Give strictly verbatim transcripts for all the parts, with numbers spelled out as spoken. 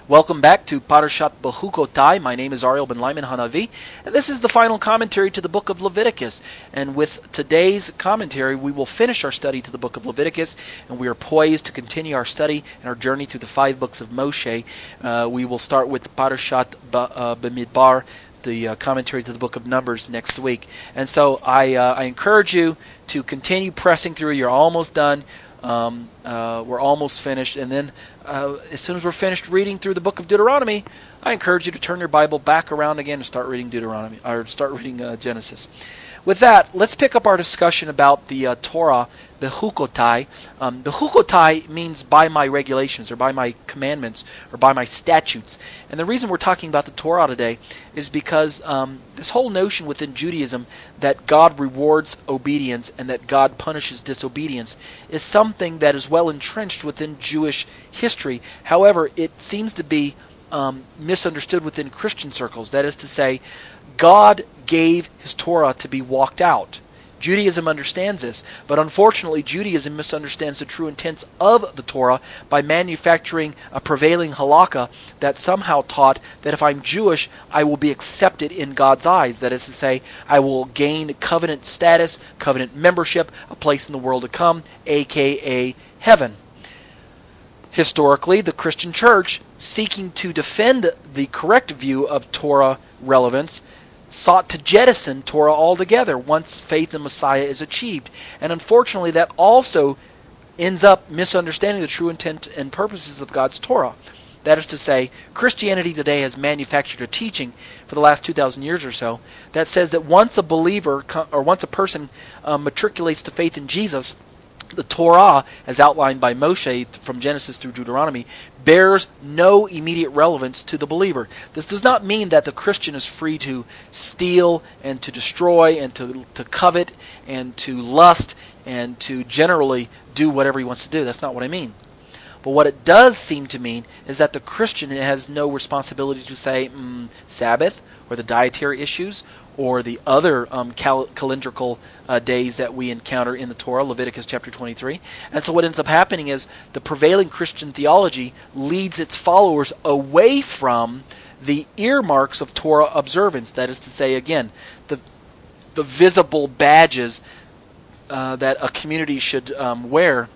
Welcome back to Parashat Bechukotai. My name is Ariel Ben Lyman Hanavi, and this is the final commentary to the book of Leviticus. And with today's commentary, we will finish our study to the book of Leviticus, and we are poised to continue our study and our journey through the five books of Moshe. Uh, we will start with Parashat Bamidbar, the uh, commentary to the book of Numbers, next week. And so I, uh, I encourage you to continue pressing through. You're almost done. Um, uh, we're almost finished, and then uh, as soon as we're finished reading through the book of Deuteronomy, I encourage you to turn your Bible back around again and start reading Deuteronomy, or start reading uh, Genesis. With that, let's pick up our discussion about the uh, Torah, Bechukotai. Um, Bechukotai means by my regulations, or by my commandments, or by my statutes. And the reason we're talking about the Torah today is because um, this whole notion within Judaism that God rewards obedience and that God punishes disobedience is something that is well entrenched within Jewish history. However, it seems to be um, misunderstood within Christian circles. That is to say, God gave His Torah to be walked out. Judaism understands this, but unfortunately Judaism misunderstands the true intents of the Torah by manufacturing a prevailing halakha that somehow taught that if I'm Jewish, I will be accepted in God's eyes. That is to say, I will gain covenant status, covenant membership, a place in the world to come, aka heaven. Historically, the Christian church, seeking to defend the correct view of Torah relevance, sought to jettison Torah altogether once faith in Messiah is achieved. And unfortunately, that also ends up misunderstanding the true intent and purposes of God's Torah. That is to say, Christianity today has manufactured a teaching for the last two thousand years or so that says that once a believer, or once a person uh, matriculates to faith in Jesus, the Torah, as outlined by Moshe from Genesis through Deuteronomy, bears no immediate relevance to the believer. This does not mean that the Christian is free to steal and to destroy and to, to covet and to lust and to generally do whatever he wants to do. That's not what I mean. But what it does seem to mean is that the Christian has no responsibility to say mm, Sabbath or the dietary issues or the other um, cal- calendrical uh, days that we encounter in the Torah, Leviticus chapter twenty-three. And so what ends up happening is the prevailing Christian theology leads its followers away from the earmarks of Torah observance. That is to say, again, the the visible badges uh, that a community should um, wear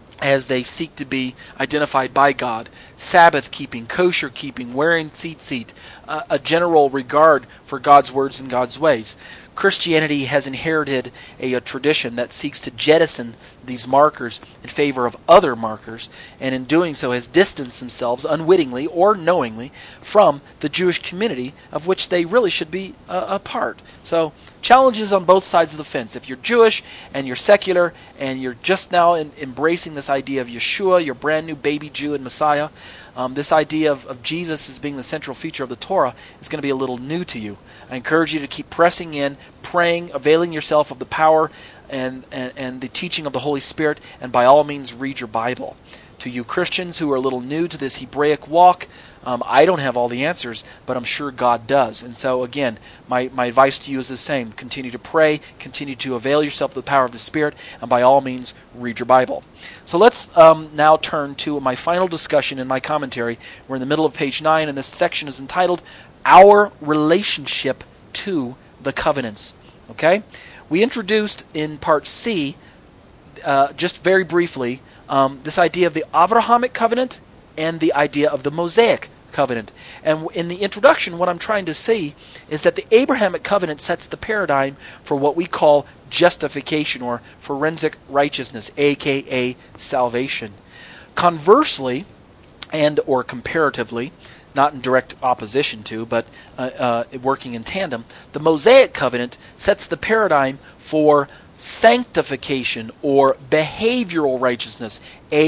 as they seek to be identified by God. Sabbath keeping, kosher keeping, wearing tzitzit, uh, a general regard for God's words and God's ways. Christianity has inherited a, a tradition that seeks to jettison these markers in favor of other markers, and in doing so has distanced themselves unwittingly or knowingly from the Jewish community of which they really should be uh, a part. So, challenges on both sides of the fence. If you're Jewish and you're secular and you're just now in, embracing this idea of Yeshua, your brand new baby Jew and Messiah, um, this idea of, of Jesus as being the central feature of the Torah is going to be a little new to you. I encourage you to keep pressing in, praying, availing yourself of the power and, and, and the teaching of the Holy Spirit, and by all means read your Bible. To you Christians who are a little new to this Hebraic walk, um, I don't have all the answers, but I'm sure God does. And so again, my, my advice to you is the same. Continue to pray, continue to avail yourself of the power of the Spirit, and by all means read your Bible. So let's um, now turn to my final discussion in my commentary. We're in the middle of page nine, and this section is entitled Our Relationship to the Covenants. Okay? We introduced in part C, uh, just very briefly, Um, this idea of the Avrahamic covenant and the idea of the Mosaic covenant. And in the introduction, what I'm trying to say is that the Abrahamic covenant sets the paradigm for what we call justification or forensic righteousness, aka salvation. Conversely, and or comparatively, not in direct opposition to, but uh, uh, working in tandem, the Mosaic covenant sets the paradigm for sanctification or behavioral righteousness,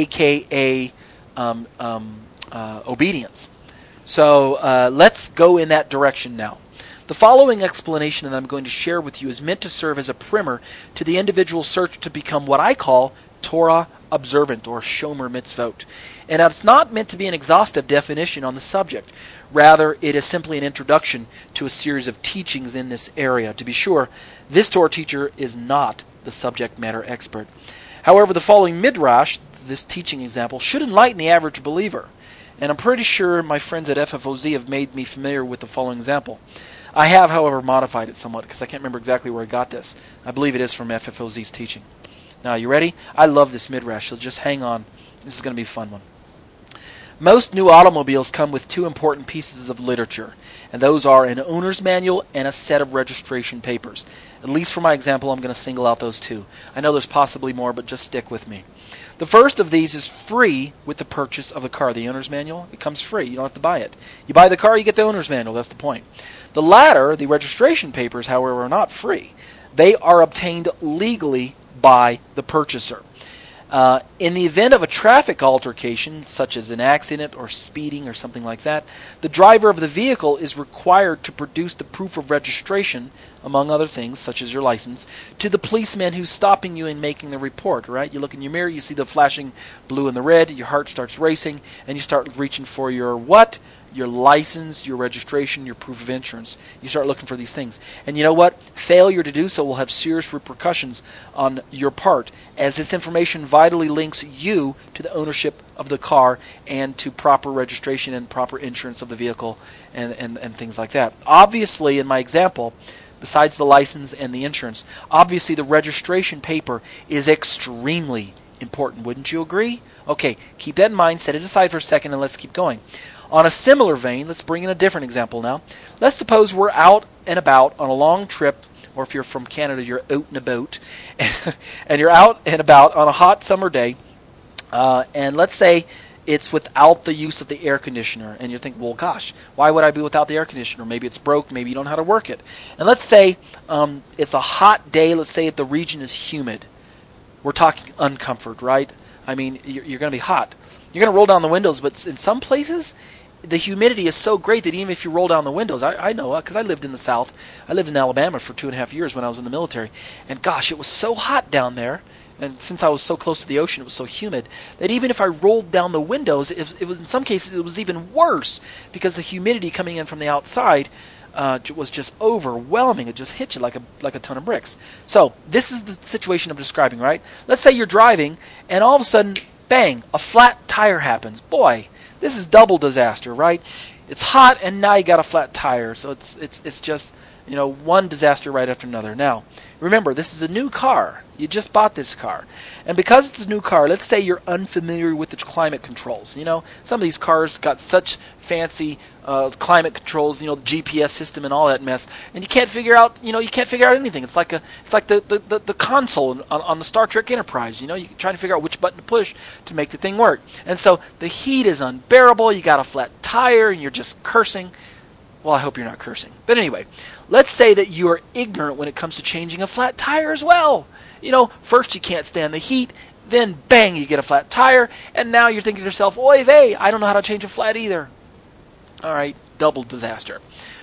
aka um, um, uh, obedience. So uh, let's go in that direction now. The following explanation that I'm going to share with you is meant to serve as a primer to the individual search to become what I call Torah observant or Shomer Mitzvot. And it's not meant to be an exhaustive definition on the subject. Rather, it is simply an introduction to a series of teachings in this area. To be sure, this Torah teacher is not the subject matter expert. However, the following midrash, this teaching example, should enlighten the average believer. And I'm pretty sure my friends at F F O Z have made me familiar with the following example. I have, however, modified it somewhat because I can't remember exactly where I got this. I believe it is from F F O Z's teaching. Now, you ready? I love this midrash, so just hang on. This is going to be a fun one. Most new automobiles come with two important pieces of literature, and those are an owner's manual and a set of registration papers. At least for my example, I'm going to single out those two. I know there's possibly more, but just stick with me. The first of these is free with the purchase of the car. The owner's manual, it comes free. You don't have to buy it. You buy the car, you get the owner's manual. That's the point. The latter, the registration papers, however, are not free. They are obtained legally by the purchaser. Uh, in the event of a traffic altercation, such as an accident or speeding or something like that, the driver of the vehicle is required to produce the proof of registration, among other things, such as your license, to the policeman who's stopping you and making the report, right? You look in your mirror, you see the flashing blue and the red, your heart starts racing, and you start reaching for your what? Your license, your registration, your proof of insurance. You start looking for these things. And you know what? Failure to do so will have serious repercussions on your part, as this information vitally links you to the ownership of the car and to proper registration and proper insurance of the vehicle and, and, and things like that. Obviously, in my example, besides the license and the insurance, obviously the registration paper is extremely important. Wouldn't you agree? Okay, keep that in mind, set it aside for a second, and let's keep going. On a similar vein, let's bring in a different example now. Let's suppose we're out and about on a long trip, or if you're from Canada, you're out and about, and you're out and about on a hot summer day, uh, and let's say it's without the use of the air conditioner, and you're thinking, well, gosh, why would I be without the air conditioner? Maybe it's broke, maybe you don't know how to work it. And let's say um, it's a hot day, let's say the region is humid. We're talking uncomfort, right? I mean, you're, you're going to be hot. You're going to roll down the windows, but in some places, the humidity is so great that even if you roll down the windows, I, I know because I lived in the South. I lived in Alabama for two and a half years when I was in the military. And gosh, it was so hot down there. And since I was so close to the ocean, it was so humid that even if I rolled down the windows, it, it was in some cases it was even worse because the humidity coming in from the outside uh, was just overwhelming. It just hit you like a like a ton of bricks. So this is the situation I'm describing, right? Let's say you're driving, and all of a sudden, bang, a flat tire happens. Boy, this is double disaster, right? It's hot, and now you got a flat tire. So it's it's it's just, you know, one disaster right after another. Now, remember, this is a new car. You just bought this car. And because it's a new car, let's say you're unfamiliar with the climate controls. You know, some of these cars got such fancy uh, climate controls, you know, the G P S system and all that mess, and you can't figure out, you know, you can't figure out anything. It's like a, it's like the the, the, the console on, on the Star Trek Enterprise. You know, you're trying to figure out which button to push to make the thing work. And so the heat is unbearable. You got a flat tire, and you're just cursing. Well, I hope you're not cursing. But anyway, let's say that you are ignorant when it comes to changing a flat tire as well. You know, first you can't stand the heat, then bang, you get a flat tire, and now you're thinking to yourself, oy vey, I don't know how to change a flat either. All right, double disaster.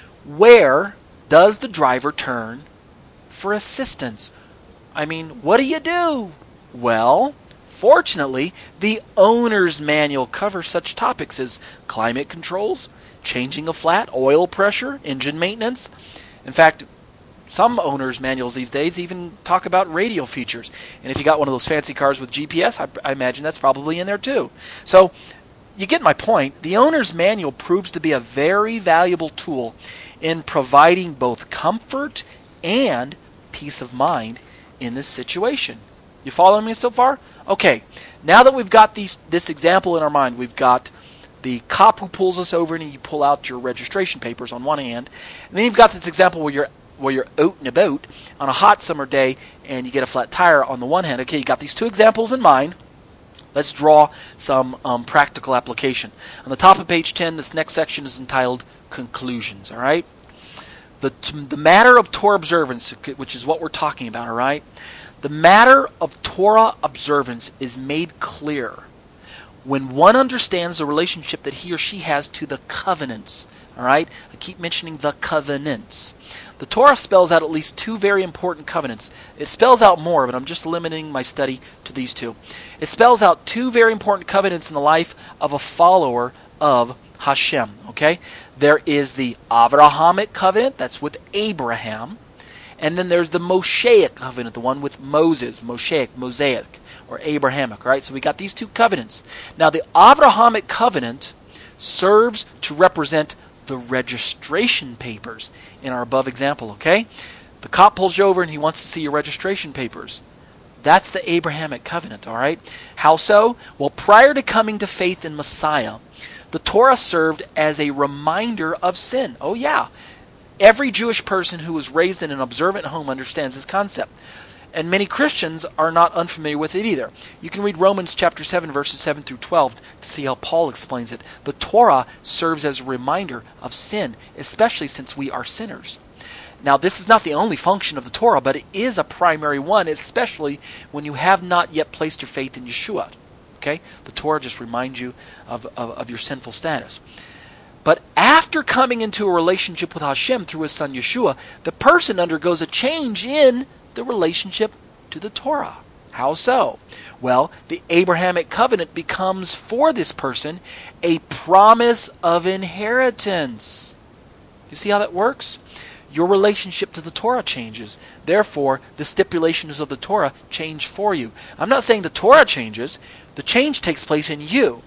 Where does the driver turn for assistance? I mean, what do you do? Well, fortunately, the owner's manual covers such topics as climate controls, changing a flat, oil pressure, engine maintenance. In fact, some owners' manuals these days even talk about radio features. And if you got one of those fancy cars with G P S, I, I imagine that's probably in there too. So you get my point. The owner's manual proves to be a very valuable tool in providing both comfort and peace of mind in this situation. You following me so far? Okay, now that we've got these, this example in our mind, we've got the cop who pulls us over and you pull out your registration papers on one hand, and then you've got this example where you're where you're out and about on a hot summer day and you get a flat tire on the one hand. Okay, you got these two examples in mind. Let's draw some um, practical application. On the top of page ten, this next section is entitled Conclusions, all right? The, the matter of Torah observance, which is what we're talking about, all right? The matter of Torah observance is made clear when one understands the relationship that he or she has to the covenants, all right? I keep mentioning the covenants. The Torah spells out at least two very important covenants. It spells out more, but I'm just limiting my study to these two. It spells out two very important covenants in the life of a follower of Hashem, okay? There is the Avrahamic covenant, that's with Abraham, and then there's the Mosaic covenant, the one with Moses, Mosaic, Mosaic, or Abrahamic, right? So we got these two covenants. Now the Avrahamic covenant serves to represent the registration papers in our above example, okay? The cop pulls you over and he wants to see your registration papers. That's the Abrahamic covenant, all right? How so? Well, prior to coming to faith in Messiah, the Torah served as a reminder of sin. Oh yeah, every Jewish person who was raised in an observant home understands this concept. And many Christians are not unfamiliar with it either. You can read Romans chapter seven, verses seven through twelve to see how Paul explains it. The Torah serves as a reminder of sin, especially since we are sinners. Now, this is not the only function of the Torah, but it is a primary one, especially when you have not yet placed your faith in Yeshua. Okay? The Torah just reminds you of, of, of your sinful status. But after coming into a relationship with Hashem through his son Yeshua, the person undergoes a change in the relationship to the Torah. How so? Well, the Abrahamic covenant becomes for this person a promise of inheritance. You see how that works? Your relationship to the Torah changes. Therefore, the stipulations of the Torah change for you. I'm not saying the Torah changes. The change takes place in you.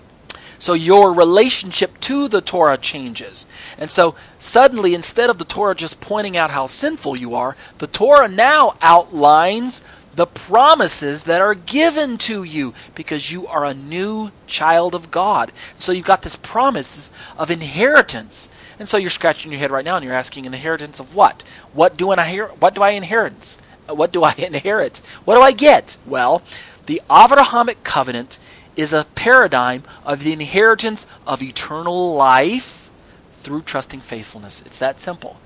So your relationship to the Torah changes. And so suddenly, instead of the Torah just pointing out how sinful you are, the Torah now outlines the promises that are given to you because you are a new child of God. So you've got this promise of inheritance. And so you're scratching your head right now and you're asking, inheritance of what? What do I inherit? What do I inherit? What do I inherit? What do I get? Well, the Avrahamic covenant is a paradigm of the inheritance of eternal life through trusting faithfulness. It's that simple.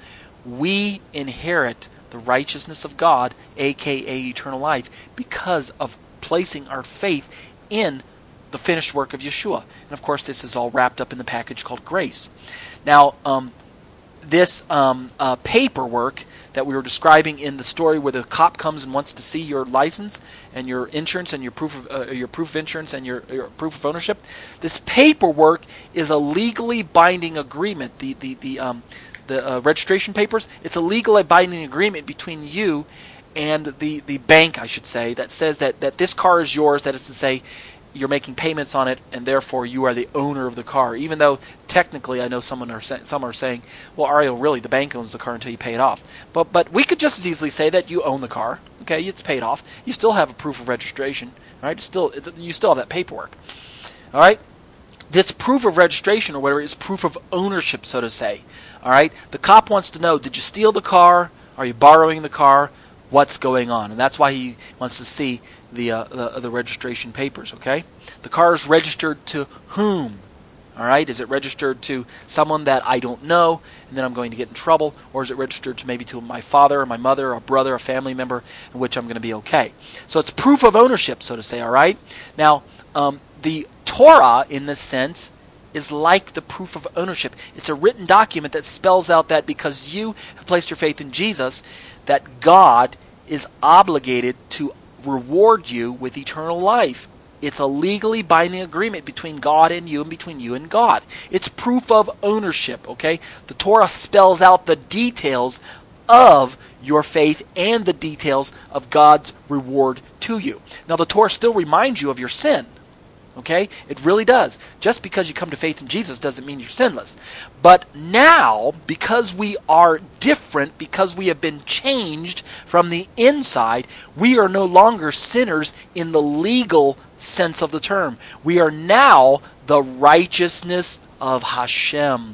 We inherit the righteousness of God, aka eternal life, because of placing our faith in the finished work of Yeshua. And of course, this is all wrapped up in the package called grace. Now, um, this um, uh, paperwork that we were describing in the story where the cop comes and wants to see your license and your insurance and your proof of uh, your proof of insurance and your, your proof of ownership, this paperwork is a legally binding agreement. The the the um the uh, registration papers, it's a legally binding agreement between you and the the bank, I should say, that says that that this car is yours. That is to say, you're making payments on it, and therefore you are the owner of the car. Even though technically, I know someone are say, some are saying, "Well, Ariel, really, the bank owns the car until you pay it off." But but we could just as easily say that you own the car. Okay, it's paid off. You still have a proof of registration, right? It's still you still have that paperwork. All right. This proof of registration or whatever is proof of ownership, so to say. All right. The cop wants to know: did you steal the car? Are you borrowing the car? What's going on? And that's why he wants to see the, uh, the the registration papers, okay? The car is registered to whom? All right? Is it registered to someone that I don't know and then I'm going to get in trouble? Or is it registered to maybe to my father or my mother or a brother, a family member, in which I'm going to be okay? So it's proof of ownership, so to say, all right? Now, um, the Torah, in this sense, is like the proof of ownership. It's a written document that spells out that because you have placed your faith in Jesus, that God is obligated to reward you with eternal life. It's a legally binding agreement between God and you and between you and God. It's proof of ownership, okay? The Torah spells out the details of your faith and the details of God's reward to you. Now, the Torah still reminds you of your sin. Okay? It really does. Just because you come to faith in Jesus doesn't mean you're sinless. But now, because we are different, because we have been changed from the inside, we are no longer sinners in the legal sense of the term. We are now the righteousness of Hashem.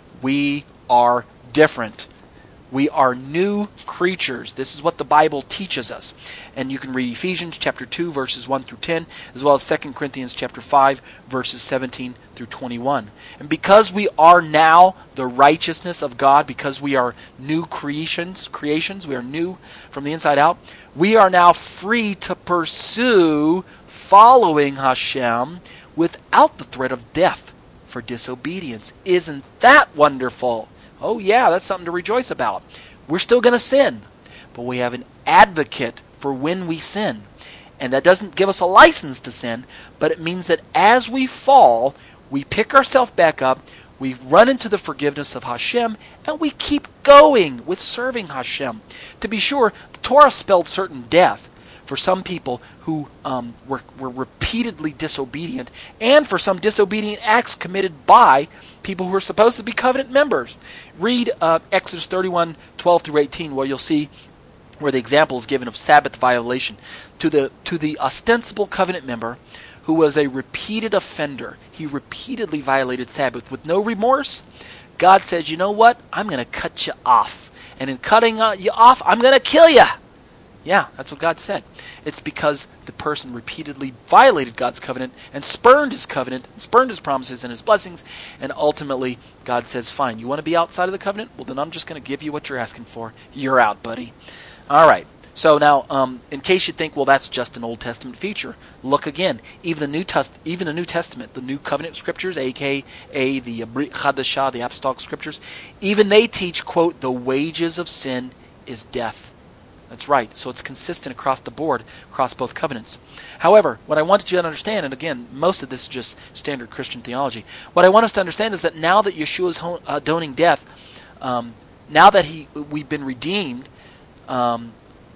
We are different. We are new creatures. This is what the Bible teaches us. And you can read Ephesians chapter two, verses one through ten, as well as Second Corinthians chapter five, verses seventeen through twenty-one. And because we are now the righteousness of God, because we are new creations, creations, we are new from the inside out, we are now free to pursue following Hashem without the threat of death for disobedience. Isn't that wonderful? Oh yeah, that's something to rejoice about. We're still going to sin, but we have an advocate for when we sin. And that doesn't give us a license to sin, but it means that as we fall, we pick ourselves back up, we run into the forgiveness of Hashem, and we keep going with serving Hashem. To be sure, the Torah spelled certain death, for some people who um, were, were repeatedly disobedient, and for some disobedient acts committed by people who are supposed to be covenant members. Read uh, Exodus thirty-one, twelve through eighteen, where you'll see where the example is given of Sabbath violation. To the to the ostensible covenant member who was a repeated offender, he repeatedly violated Sabbath with no remorse, God says, you know what? I'm going to cut you off. And in cutting you off, I'm going to kill you. Yeah, that's what God said. It's because the person repeatedly violated God's covenant and spurned his covenant, and spurned his promises and his blessings, and ultimately God says, fine, you want to be outside of the covenant? Well, then I'm just going to give you what you're asking for. You're out, buddy. All right. So now, um, in case you think, well, that's just an Old Testament feature, look again. Even the New Test, even the New Testament, the New Covenant Scriptures, aka the Brit Chadashah, the Apostolic Scriptures, even they teach, quote, the wages of sin is death. That's right. So it's consistent across the board, across both covenants. However, what I wanted you to understand, and again, most of this is just standard Christian theology, what I want us to understand is that now that Yeshua is atoning death, um, now that he we've been redeemed, um,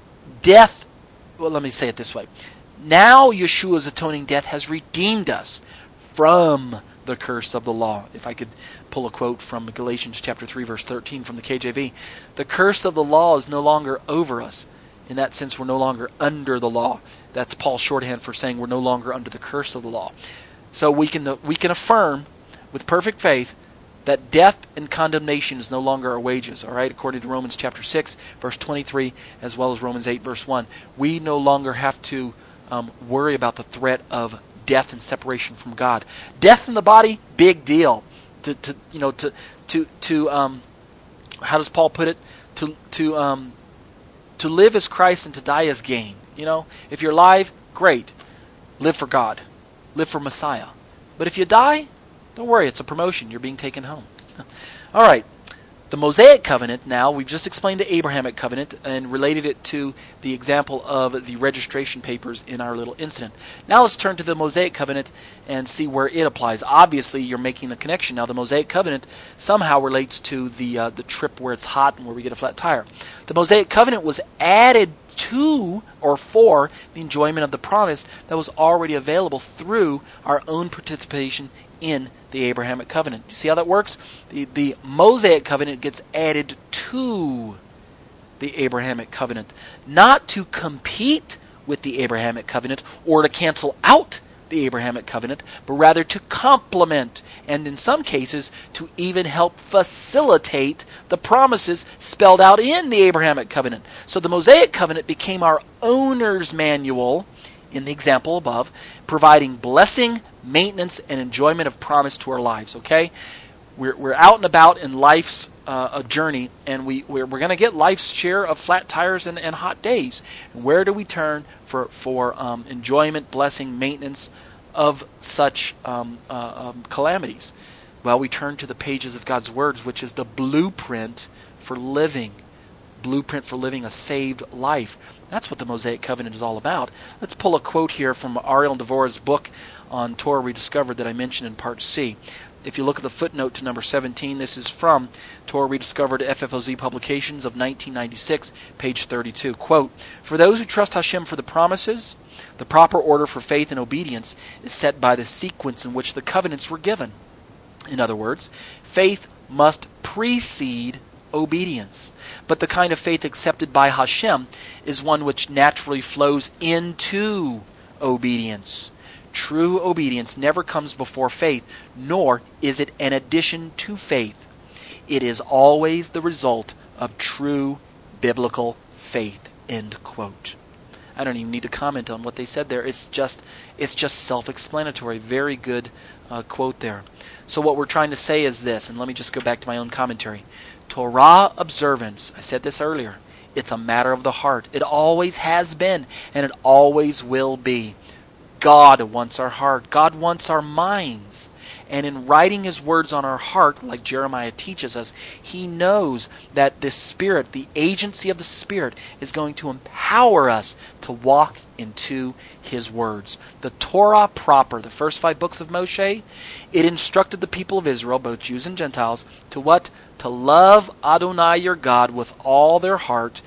death, well, let me say it this way. Now Yeshua's atoning death has redeemed us from the curse of the law. If I could pull a quote from Galatians chapter three, verse thirteen from the K J V. The curse of the law is no longer over us. In that sense, we're no longer under the law. That's Paul's shorthand for saying we're no longer under the curse of the law. So we can we can affirm with perfect faith that death and condemnation is no longer our wages, all right? According to Romans chapter six, verse twenty-three, as well as Romans eight, verse one. We no longer have to um, worry about the threat of death and separation from God. Death in the body, big deal. To, to you know, to to to um, how does Paul put it? To to um, to live as Christ and to die as gain. You know, if you're alive, great. Live for God. Live for Messiah. But if you die, don't worry, it's a promotion. You're being taken home. All right. The Mosaic covenant, now, we've just explained the Abrahamic covenant and related it to the example of the registration papers in our little incident. Now let's turn to the Mosaic covenant and see where it applies. Obviously, you're making the connection. Now, the Mosaic covenant somehow relates to the uh, the trip where it's hot and where we get a flat tire. The Mosaic covenant was added to or for the enjoyment of the promise that was already available through our own participation in the Abrahamic covenant. You see how that works? The, the Mosaic covenant gets added to the Abrahamic covenant, not to compete with the Abrahamic covenant or to cancel out the Abrahamic covenant, but rather to complement and in some cases to even help facilitate the promises spelled out in the Abrahamic covenant. So the Mosaic covenant became our owner's manual in the example above, providing blessing, maintenance, and enjoyment of promise to our lives, okay? We're, we're out and about in life's uh, a journey, and we, we're, we're going to get life's share of flat tires and, and hot days. Where do we turn for, for um, enjoyment, blessing, maintenance of such um, uh, um, calamities? Well, we turn to the pages of God's words, which is the blueprint for living. Blueprint for living a saved life. That's what the Mosaic Covenant is all about. Let's pull a quote here from Ariel Devorah's book on Torah Rediscovered that I mentioned in Part C. If you look at the footnote to number seventeen, this is from Torah Rediscovered F F O Z Publications of nineteen ninety-six, page thirty-two. Quote, "For those who trust Hashem for the promises, the proper order for faith and obedience is set by the sequence in which the covenants were given. In other words, faith must precede obedience. But the kind of faith accepted by Hashem is one which naturally flows into obedience. True obedience never comes before faith, nor is it an addition to faith. It is always the result of true biblical faith." End quote. I don't even need to comment on what they said there. It's just it's just self-explanatory. Very good uh, quote there. So what we're trying to say is this, and let me just go back to my own commentary. Torah observance, I said this earlier, it's a matter of the heart. It always has been, and it always will be. God wants our heart. God wants our minds. And in writing His words on our heart, like Jeremiah teaches us, He knows that the Spirit, the agency of the Spirit, is going to empower us to walk into His words. The Torah proper, the first five books of Moshe, it instructed the people of Israel, both Jews and Gentiles, to what? To love Adonai your God with all their heart,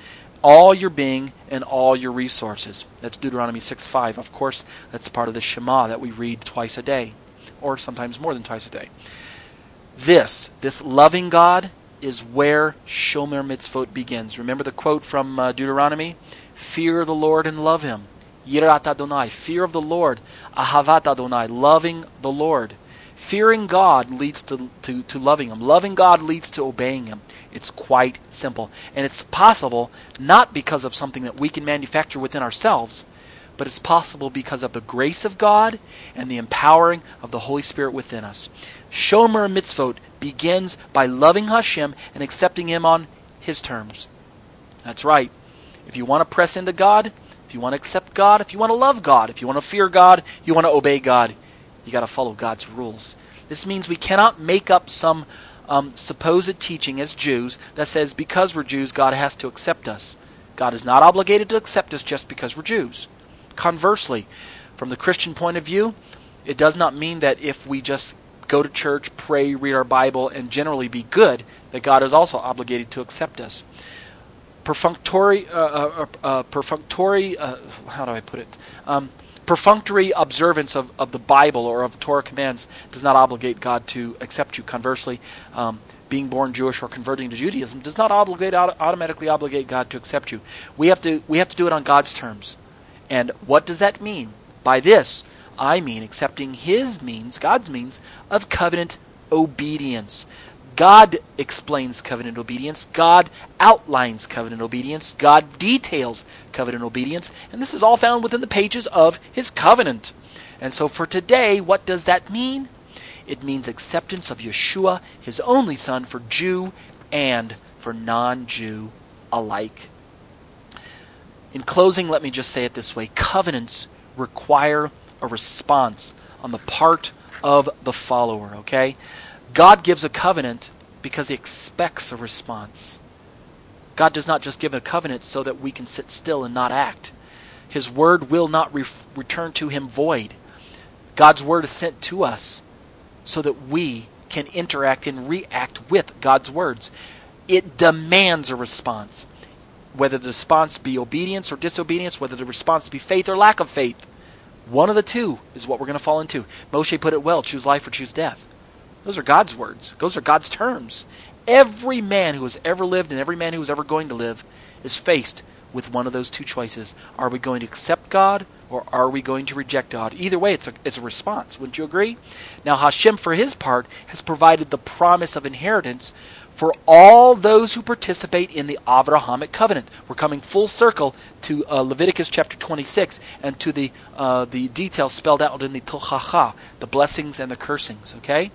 all your being and all your resources. That's Deuteronomy six five. Of course, that's part of the Shema that we read twice a day, or sometimes more than twice a day. This, this loving God is where Shomer Mitzvot begins. Remember the quote from uh, Deuteronomy? Fear the Lord and love Him. Yirat Adonai, fear of the Lord. Ahavat Adonai, loving the Lord. Fearing God leads to, to, to loving Him. Loving God leads to obeying Him. It's quite simple. And it's possible not because of something that we can manufacture within ourselves, but it's possible because of the grace of God and the empowering of the Holy Spirit within us. Shomer Mitzvot begins by loving Hashem and accepting Him on His terms. That's right. If you want to press into God, if you want to accept God, if you want to love God, if you want to fear God, you want to obey God, you got to follow God's rules. This means we cannot make up some um, supposed teaching as Jews that says because we're Jews, God has to accept us. God is not obligated to accept us just because we're Jews. Conversely, from the Christian point of view, it does not mean that if we just go to church, pray, read our Bible, and generally be good, that God is also obligated to accept us. Perfunctory, uh, uh, uh, perfunctory, uh, how do I put it? Um, perfunctory observance of, of the Bible or of Torah commands does not obligate God to accept you. Conversely, um, being born Jewish or converting to Judaism does not obligate automatically obligate God to accept you. We have to we have to do it on God's terms. And what does that mean? By this, I mean accepting His means, God's means, of covenant obedience. God explains covenant obedience. God outlines covenant obedience. God details covenant obedience. And this is all found within the pages of His covenant. And so for today, what does that mean? It means acceptance of Yeshua, His only Son, for Jew and for non-Jew alike. In closing, let me just say it this way. Covenants require a response on the part of the follower, okay? God gives a covenant because He expects a response. God does not just give a covenant so that we can sit still and not act. His word will not re- return to Him void. God's word is sent to us so that we can interact and react with God's words. It demands a response. Whether the response be obedience or disobedience, whether the response be faith or lack of faith, one of the two is what we're going to fall into. Moshe put it well, choose life or choose death. Those are God's words. Those are God's terms. Every man who has ever lived and every man who is ever going to live is faced with one of those two choices. Are we going to accept God or are we going to reject God? Either way, it's a, it's a response. Wouldn't you agree? Now Hashem, for His part, has provided the promise of inheritance for all those who participate in the Avrahamic covenant. We're coming full circle to uh, Leviticus chapter twenty-six and to the uh, the details spelled out in the Tochacha, the blessings and the cursings. Okay,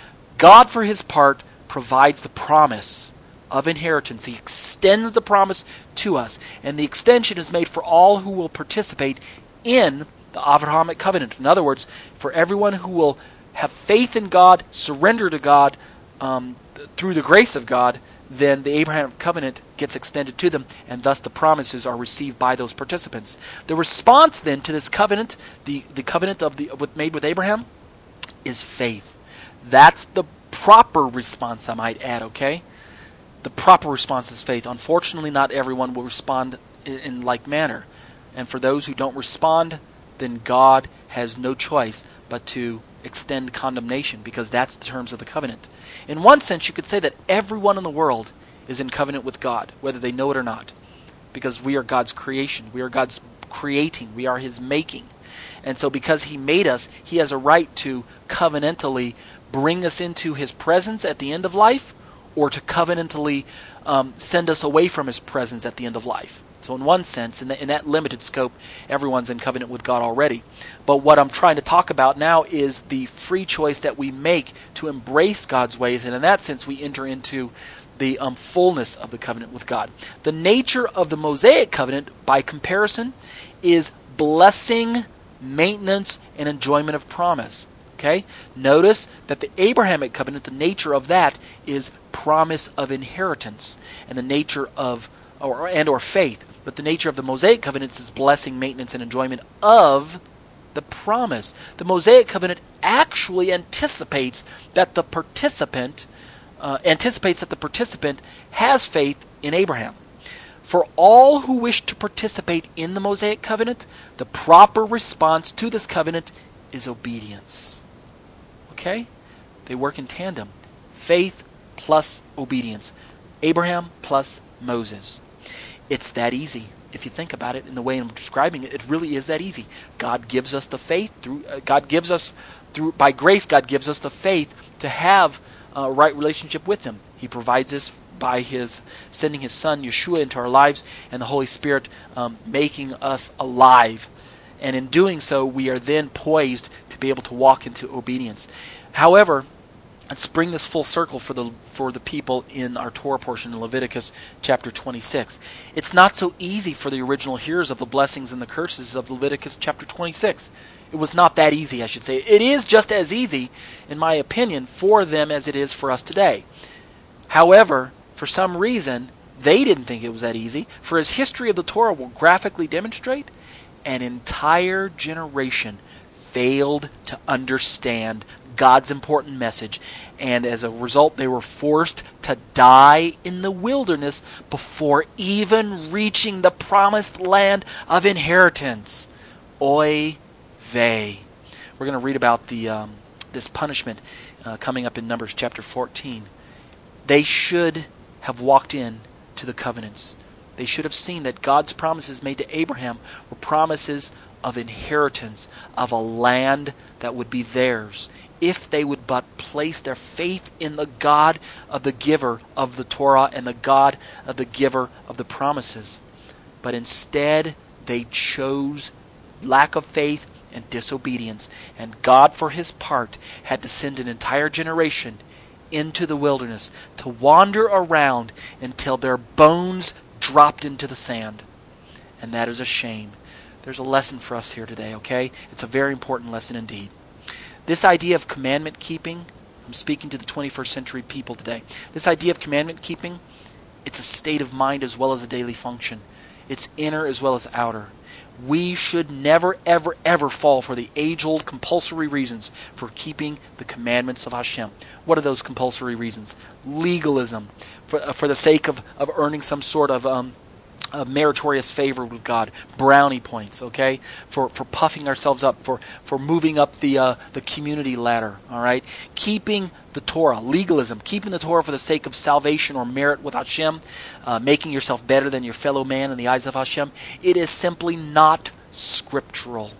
God, for His part, provides the promise of inheritance. He extends the promise to us, and the extension is made for all who will participate in the Avrahamic covenant. In other words, for everyone who will have faith in God, surrender to God, um, through the grace of God, then the Abrahamic covenant gets extended to them, and thus the promises are received by those participants. The response then to this covenant, the, the covenant of the with, made with Abraham, is faith. That's the proper response, I might add, okay? The proper response is faith. Unfortunately, not everyone will respond in, in like manner. And for those who don't respond, then God has no choice but to extend condemnation, because that's the terms of the covenant. In one sense, you could say that everyone in the world is in covenant with God, whether they know it or not, because we are God's creation. We are God's creating. We are His making. And so because He made us, He has a right to covenantally bring us into His presence at the end of life, or to covenantally um, send us away from His presence at the end of life. So in one sense, in, the, in that limited scope, everyone's in covenant with God already. But what I'm trying to talk about now is the free choice that we make to embrace God's ways, and in that sense we enter into the um, fullness of the covenant with God. The nature of the Mosaic covenant, by comparison, is blessing, maintenance, and enjoyment of promise. Okay? Notice that the Abrahamic covenant, the nature of that is promise of inheritance, and the nature of or and or faith. But the nature of the Mosaic covenant is blessing, maintenance, and enjoyment of the promise. The Mosaic covenant actually anticipates that the participant uh, anticipates that the participant has faith in Abraham. For all who wish to participate in the Mosaic covenant, the proper response to this covenant is obedience. Okay? They work in tandem. Faith plus obedience. Abraham plus Moses. It's that easy. If you think about it in the way I'm describing it, it really is that easy. God gives us the faith through uh, God gives us through by grace God gives us the faith to have a right relationship with him. He provides this by his sending his son Yeshua into our lives, and the Holy Spirit um, making us alive. And in doing so, we are then poised to be able to walk into obedience. However, let's bring this full circle for the for the people in our Torah portion in Leviticus chapter twenty-six. It's not so easy for the original hearers of the blessings and the curses of Leviticus chapter twenty-six. It was not that easy, I should say. It is just as easy, in my opinion, for them as it is for us today. However, for some reason, they didn't think it was that easy. For as history of the Torah will graphically demonstrate, an entire generation failed to understand God's important message, and as a result they were forced to die in the wilderness before even reaching the promised land of inheritance. Oy vey. We're going to read about the um, this punishment uh, coming up in Numbers chapter fourteen. They should have walked in to the covenants. They should have seen that God's promises made to Abraham were promises of inheritance, of a land that would be theirs, if they would but place their faith in the God of the giver of the Torah and the God of the giver of the promises. But instead, they chose lack of faith and disobedience, and God, for his part, had to send an entire generation into the wilderness to wander around until their bones dropped into the sand. And that is a shame. There's a lesson for us here today, okay? It's a very important lesson indeed. This idea of commandment keeping, I'm speaking to the twenty-first century people today. This idea of commandment keeping, it's a state of mind as well as a daily function. It's inner as well as outer. We should never, ever, ever fall for the age-old compulsory reasons for keeping the commandments of Hashem. What are those compulsory reasons? Legalism, for, for the sake of, of earning some sort of um, uh, meritorious favor with God. Brownie points, okay? For for puffing ourselves up, for, for moving up the uh, the community ladder, all right? Keeping the Torah, legalism, keeping the Torah for the sake of salvation or merit with Hashem, uh, making yourself better than your fellow man in the eyes of Hashem, it is simply not scriptural.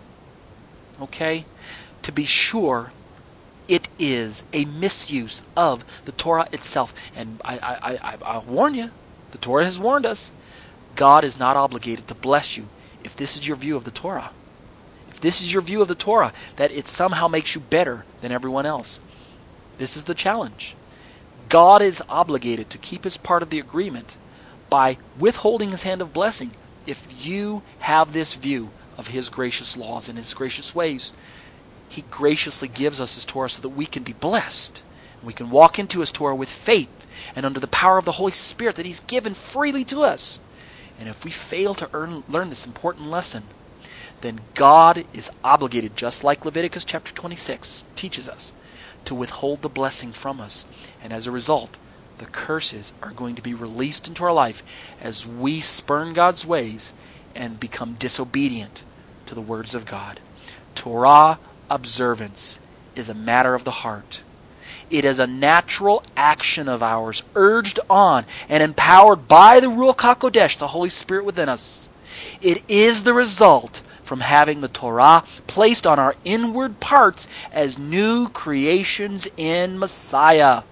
Okay? To be sure, it is a misuse of the Torah itself. And I, I, I, I warn you, the Torah has warned us, God is not obligated to bless you if this is your view of the Torah. If this is your view of the Torah, that it somehow makes you better than everyone else. This is the challenge. God is obligated to keep his part of the agreement by withholding his hand of blessing if you have this view of his gracious laws and his gracious ways. He graciously gives us his Torah so that we can be blessed. And we can walk into his Torah with faith and under the power of the Holy Spirit that he's given freely to us. And if we fail to earn, learn this important lesson, then God is obligated, just like Leviticus chapter twenty-six teaches us, to withhold the blessing from us. And as a result, the curses are going to be released into our life as we spurn God's ways and become disobedient to the words of God. Torah observance is a matter of the heart. It is a natural action of ours, urged on and empowered by the Ruach HaKodesh, the Holy Spirit within us. It is the result from having the Torah placed on our inward parts as new creations in Messiah.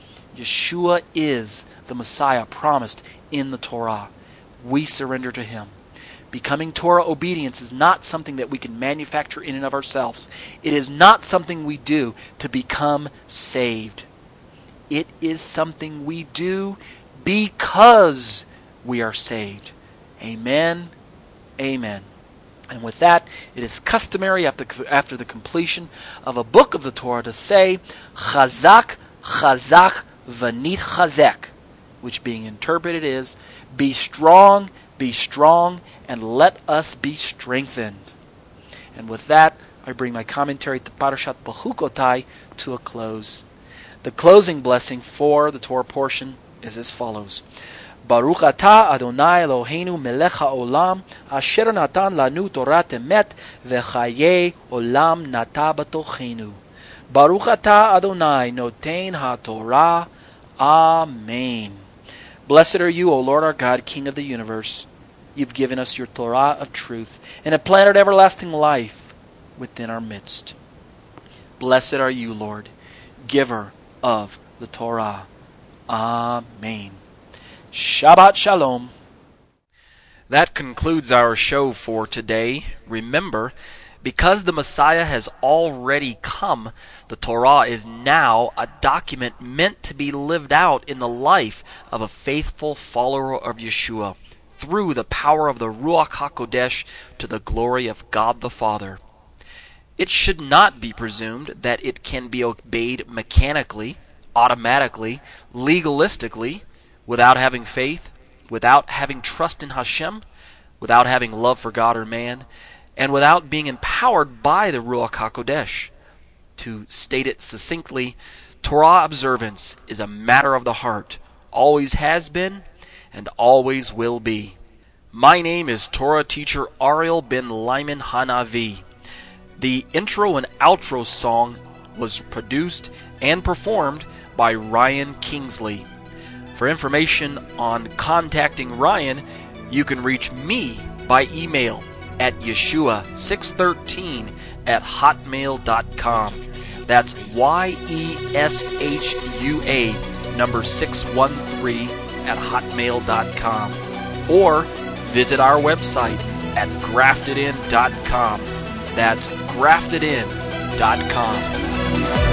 Yeshua is the Messiah promised in the Torah. We surrender to him. Becoming Torah obedience is not something that we can manufacture in and of ourselves. It is not something we do to become saved. It is something we do because we are saved. Amen. Amen. And with that, it is customary after, after the completion of a book of the Torah to say, Chazak, Chazak, Vanit Chazek, which being interpreted is, be strong, be strong, and let us be strengthened. And with that, I bring my commentary to Parashat Bechukotai to a close. The closing blessing for the Torah portion is as follows. Baruch atah Adonai Eloheinu melech haolam asher natan lanu Torah emet v'chayei olam nata batochenu. Baruch atah Adonai noten haTorah. Amen. Blessed are you, O Lord our God, King of the universe. You've given us your Torah of truth and have planted everlasting life within our midst. Blessed are you, Lord, giver of the Torah. Amen. Shabbat Shalom. That concludes our show for today. Remember, because the Messiah has already come, the Torah is now a document meant to be lived out in the life of a faithful follower of Yeshua through the power of the Ruach HaKodesh to the glory of God the Father. It should not be presumed that it can be obeyed mechanically, automatically, legalistically, without having faith, without having trust in Hashem, without having love for God or man, and without being empowered by the Ruach HaKodesh. To state it succinctly, Torah observance is a matter of the heart, always has been, and always will be. My name is Torah teacher Ariel ben Lyman Hanavi. The intro and outro song was produced and performed by Ryan Kingsley. For information on contacting Ryan, you can reach me by email at yeshua six thirteen at hotmail dot com. That's Y E S H U A number six one three at hotmail dot com. Or visit our website at grafted in dot com. That's grafted in dot com.